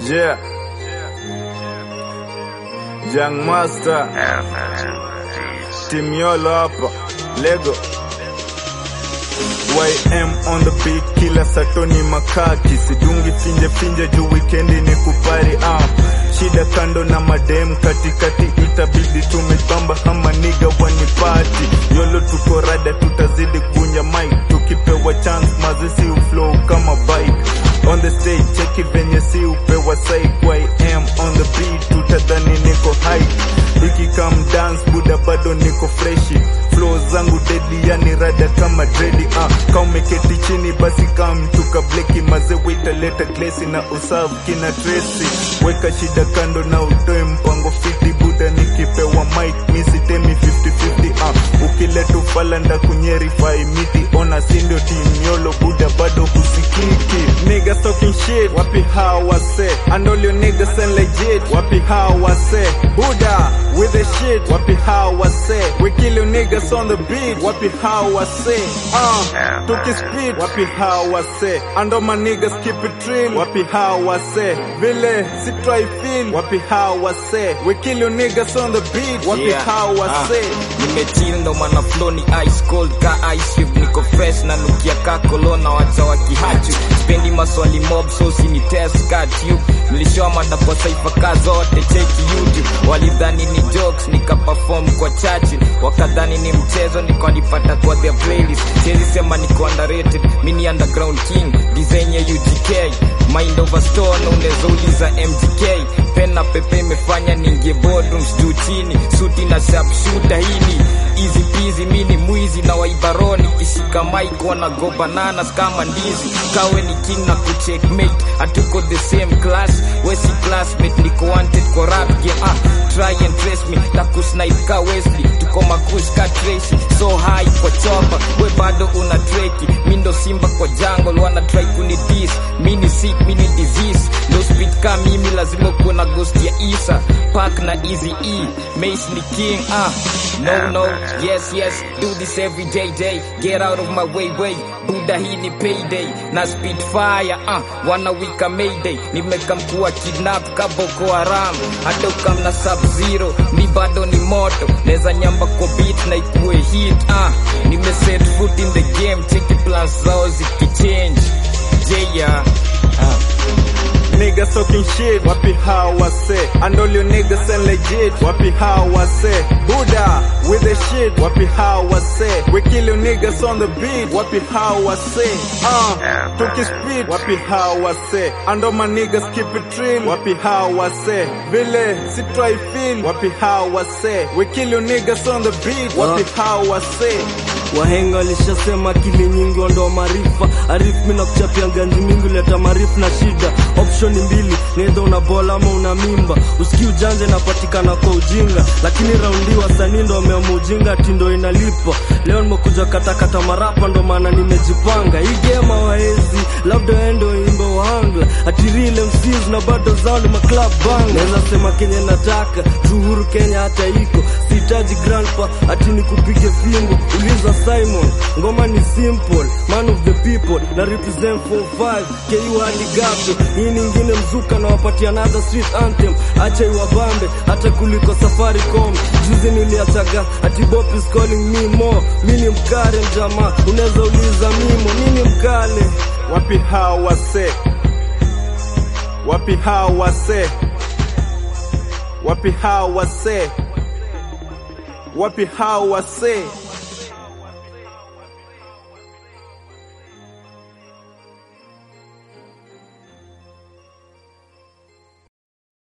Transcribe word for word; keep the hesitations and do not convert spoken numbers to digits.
Yeah. Young Master. Team Yolo hapa. Lego. Y M on the beat, kila satoni makaki. Sidungi finje finje juu weekendi ni kupari up. Shida kando na madem katikati itabidi tumebamba hama niga wanipati. Yolo tuko rada tutazidi kunja mic. Tukipewa chance mazisi uflow kama bike. On the stage cheki venye si upewa psych. Y M on the beat tutadhani niko high. Iki come dance buda bado niko freshi. Flow zangu deadly yani rada kama dready. uh. Kau meketi chini basi kam tuka bleki. Maze wita leta glesi na usavu kina Tracy. Weka shida kando na utoe mpango fiti. Buda nikipewa mic misi temi fifty fifty. uh. Ukileta ufala nda kunyerify miti. Ona sindio team Yolo buda bado husikiki. Niggas talking shit, wapi how I say. And all your niggas ain't legit, wapi how I say. Buda with the shit, wapi how I say. We kill you niggas on the beat, wapi how I say. Uh, took his speed, wapi how I say. And all my niggas keep it real, wapi how I say. Vile, si try feel, wapi how I say. We kill you niggas on the beat, wapi yeah. how I uh, say. Nimechill ndo mana flow ni ice cold ka ice cube. Niko fresh na nukia ka kolona wacha wakihachu. Spendi maswali mob so si ni test ka tube. Nilishoa mada kwa saifa ka zote cheki YouTube. Walidhani ni jokes nika perform kwa chachi. Wakadhani ni mchezo niko nipata kwa their playlist. Chezi sema niko underrated, mini underground king. Design ya U G K, mind over stone unaweza uliza M G K. Pen na pepe imefanya ningie boardrooms juu chini. Suti na sharp shooter hili easy peasy, mini mwizi na waibaroni. Kishika mic wana go bananas kama ndizi. Kawe ni king na kucheckmate, hatuko the same class. We si classmate, niko wanted kwa rap game. ah, Try and trace me, taku snipe ka Wesley. Tuko makush ka Tracy, so high kwa chopper. We bado una treki, mindo simba kwa jungle. Wana try kuni diss, mini sick, mini disease. No speed ka mimi lazima kuna ghost ya Isa. Pack na Easy E, Mace ni king. ah No no, yes yes, do this every day day. Get out of my way way, Buda hii ni payday. Na speed fire, ah uh, wana wika mayday. Nimeka mkuwa kidnap ka Boko Haram. Hata ukam na sub zero, mi bado ni moto. Neza nyamba kwa beat na ikuwe hit. ah uh, Nime set foot in the game, cheki plans zao zikichange. Yeah uh. Niggas talking shit, wapi how I say. And all your niggas ain't legit, wapi how I say. Buda with the shit, wapi how I say. We kill you niggas on the beat, wapi how I say. Uh, took his speed, wapi how I say. And all my niggas keep it real, wapi how I say. Vile, si try feel, wapi how I say. We kill you niggas on the beat, wapi how I say. Wahenga walishasema kili nyingi ndo marifa. Arif mina kuchapia ganji mingi leta marifu na shida. Option mbili, neither una bola ama una mimba. Usiki ujanje napatikana kwa ujinga. Lakini raundi wasanii ndo wameamua ujinga tindo inalipa. Leo nimekuja kata kata marapa ndo maana nimejipanga. Hii game hawaezi, labda endo imba uhangla. Atirile msiz na bado zao ni maclub bang. Neza sema Kenya nataka, Uhuru Kenya hata iko. Sitaji grandpa, ati nikupige fimbo. Uliza Simon, ngoma ni simple, man of the people, na represent four five, K U hadi gato. Hii nyingine mzuka na wapati another street anthem. Acha iwabambe, hata kuliko Safaricom. Juzi niliachaga, ati Bob is calling me more. Mini mkare mjama, uneza uliza mimo. Mini mkale, wapi how I say. Wapi how I say. Wapi how I say. Wapi how I say.